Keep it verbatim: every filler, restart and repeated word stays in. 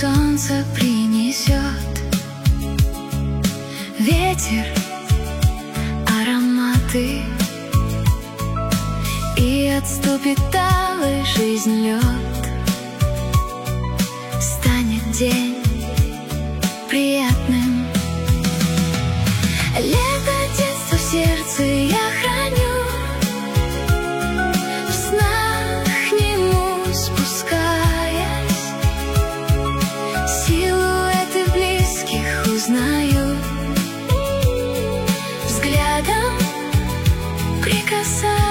солнце принесет ветер, ароматы, и отступит талый жизнь лед. Станет день приятным. Лето детства в сердце я храню, в снах к нему спускаясь, силуэты близких узнаю, взглядом прикасаясь.